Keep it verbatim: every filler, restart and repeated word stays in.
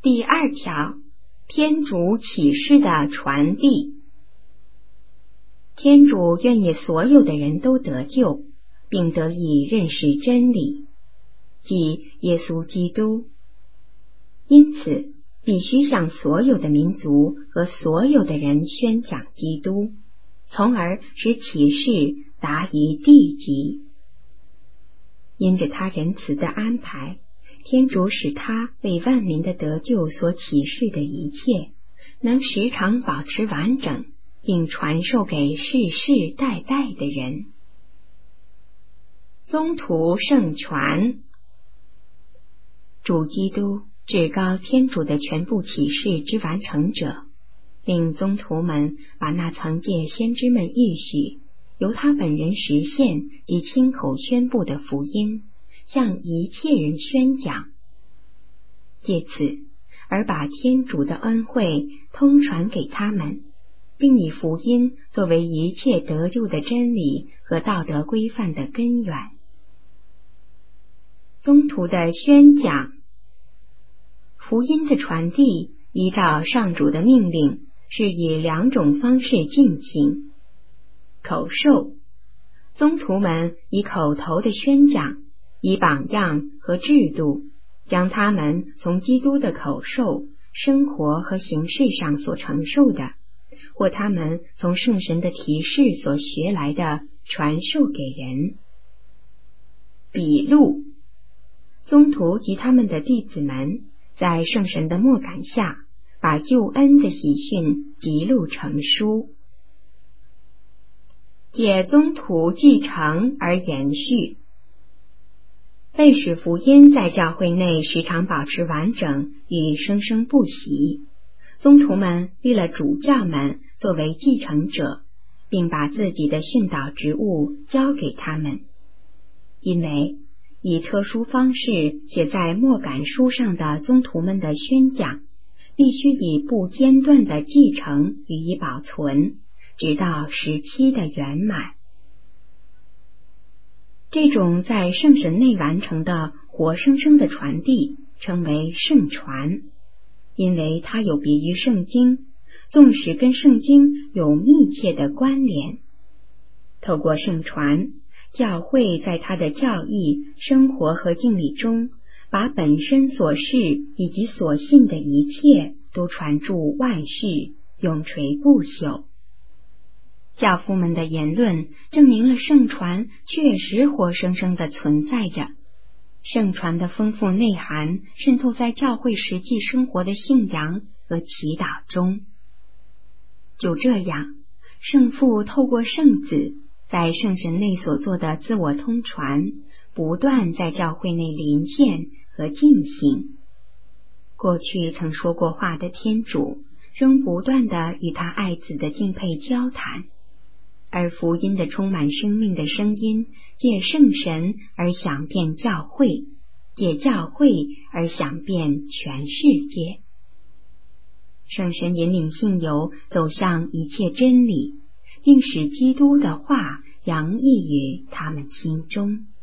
第二条，天主启示的传递。天主愿意所有的人都得救，并得以认识真理，即耶稣基督。因此，必须向所有的民族和所有的人宣讲基督，从而使启示达于地极。因着他仁慈的安排，天主使他为万民的得救所启示的一切，能时常保持完整，并传授给世世代代的人。宗徒圣传。主基督，至高天主的全部启示之完成者，令宗徒们把那曾借先知们预许，由他本人实现及亲口宣布的福音，向一切人宣讲，借此而把天主的恩惠通传给他们，并以福音作为一切得救的真理和道德规范的根源。宗徒的宣讲。福音的传递依照上主的命令，是以两种方式进行。口授，宗徒们以口头的宣讲，以榜样和制度，将他们从基督的口授、生活和形式上所承受的，或他们从圣神的提示所学来的传授给人。笔录，宗徒及他们的弟子们在圣神的默感下，把救恩的喜讯记录成书，借宗徒继承而延续。为使福音在教会内时常保持完整与生生不息，宗徒们立了主教们作为继承者，并把自己的训导职务交给他们。因为以特殊方式写在默感书上的宗徒们的宣讲，必须以不间断的继承予以保存，直到时期的圆满。这种在圣神内完成的活生生的传递称为圣传，因为它有别于圣经，纵使跟圣经有密切的关联。透过圣传，教会在他的教义、生活和敬礼中，把本身所示以及所信的一切都传注万世，永垂不朽。教父们的言论证明了圣传确实活生生地存在着，圣传的丰富内涵渗透在教会实际生活的信仰和祈祷中。就这样，圣父透过圣子在圣神内所做的自我通传，不断在教会内临现和进行。过去曾说过话的天主，仍不断地与他爱子的敬佩交谈，而福音的充满生命的声音，借圣神而响遍教会，借教会而响遍全世界。圣神引领信友走向一切真理，并使基督的话洋溢于他们心中。